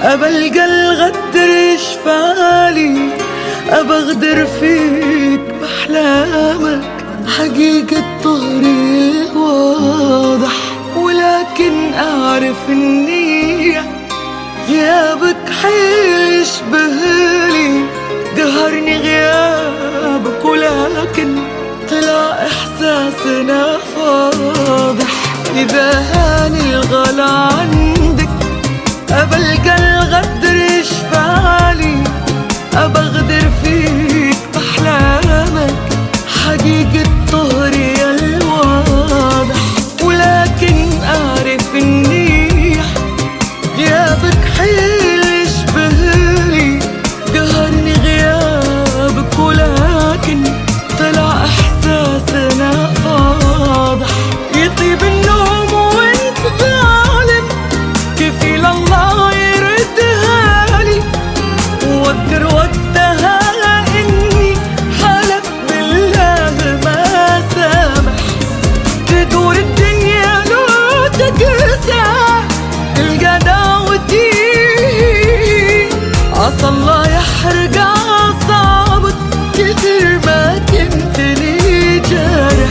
أبلقى الغدر يشفالي، أبغدر فيك بأحلامك. حقيقة طهري واضح، ولكن أعرف إني غيابك حيشبهلي. قهرني غيابك ولكن طلع إحساسنا فاضح. إذا هاني الغلا عندك أبلقى الغدر يشفالي، أبغدر فيك بأحلامك. حقيقة طهري الواضح، ولكن أعرف إني غيابك حيشبهلي. قهرني غيابك ولكن طلع إحساسنا فاضح. يطيب النوم وانت ظالم، كفيل الله يردها لي. وأذكر وقتها إني حلف بالله ما سامح. تدور الدنيا لو تقسى تلقى دعوتي، عسى الله يحرق أعصابك كثر ما كنت لي جارح.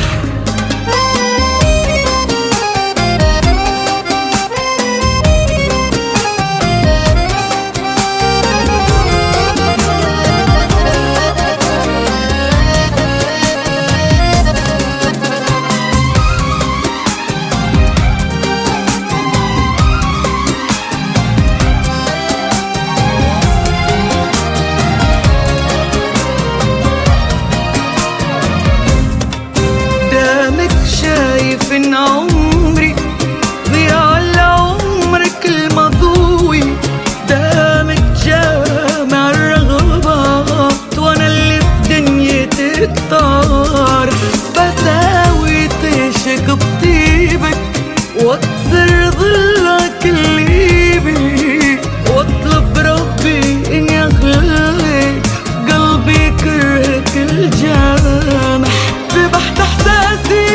شايف إن عمري ضياع لعمرك المضوي. دامك جامع الرغبات وأنا اللي في دنيتي الطارح. بساوي تشك بطيبك واكسر ظلك اللي بي، واطلب ربي إن يخلي قلبي كرهك الجامح. ذبحت إحساسي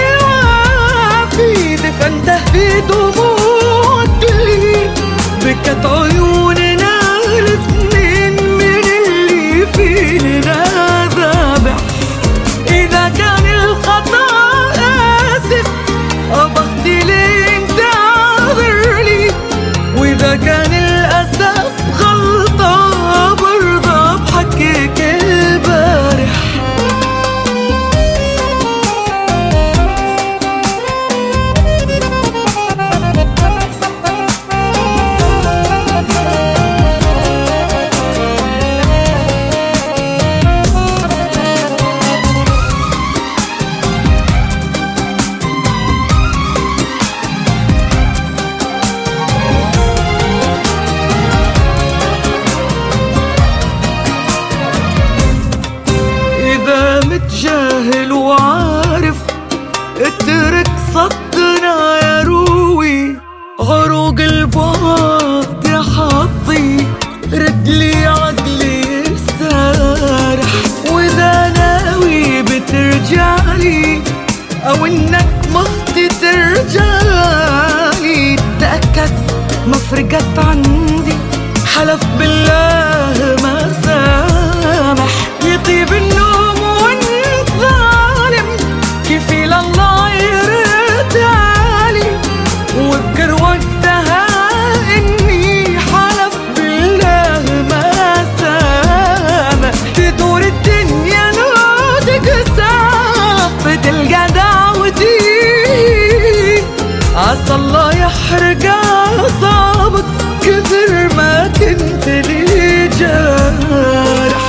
فانته في دموعي، بكت عيوننا الاثنين من اللي فينا ذابح. إذا كان الخطأ آسف أبغتي لي انت عذرلي، وإذا كان الأسف غلطة برضى بحكيك البارح. متجاهل وعارف اترك صدنا يا روي. عروق البعد يا حظي ردلي عقلي السارح. وإذا ناوي بترجعلي أو إنك مختي ترجعلي، تأكد ما فرقت عندي، حلف بالله ما سامح. يطيب النوم وانت ظالم، كفيل الله يرد علي. واذكر وقتها اني حلف بالله ما سامح. تدور الدنيا لو تقسى بتلقى دعوتي، عسى الله يحرق أعصابك كثر ما كنت لي جارح.